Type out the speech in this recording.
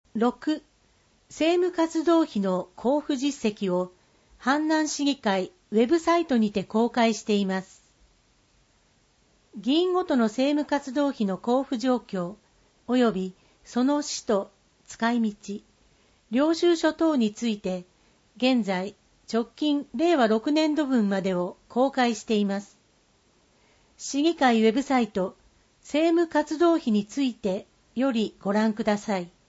6. 政務活動費の交付実績を阪南市議会ウェブサイトにて公開しています。議員ごとの政務活動費の交付状況及びその使途、使い道、領収書等について現在直近令和6年度分までを公開しています。市議会ウェブサイト政務活動費についてよりご覧ください。